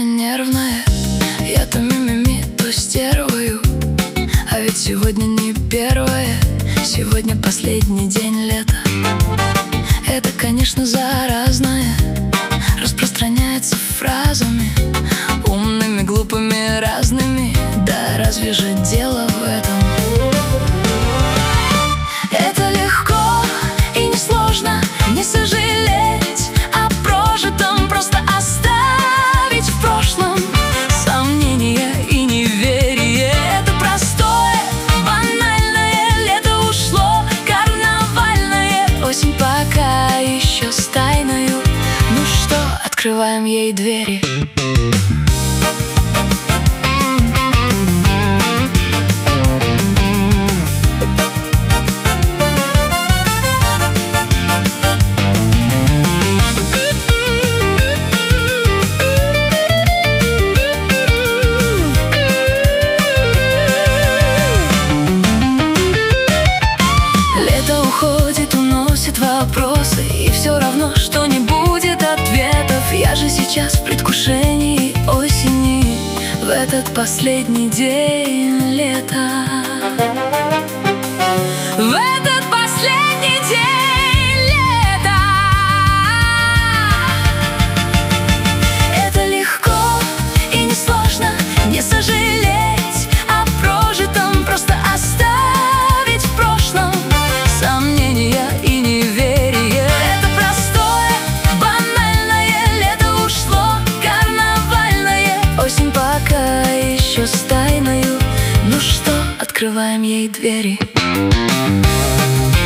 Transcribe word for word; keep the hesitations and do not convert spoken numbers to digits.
нервная, я то мимими, то стервою. А ведь сегодня не первое, сегодня последний день лета. Это, конечно, заразное, распространяется фразами умными, глупыми, разными. Да разве же дело в этом? Это легко и несложно не сожалеть о прожитом, просто оставить в прошлом сомнения и неверие. Это простое, банальное лето ушло, карнавальное, осень пока еще с тайною. Ну что, открываем ей двери. Уходит, уносит вопросы, и все равно, что не будет ответов. Я же сейчас в предвкушении осени, в этот последний день лета. В этот последний день лета. Это легко и несложно не сожалеть о прожитом, просто оставить в прошлом сомнения и неверие. Это простое, банальное лето ушло, карнавальное, осень пока еще с тайною. Ну что, открываем ей двери.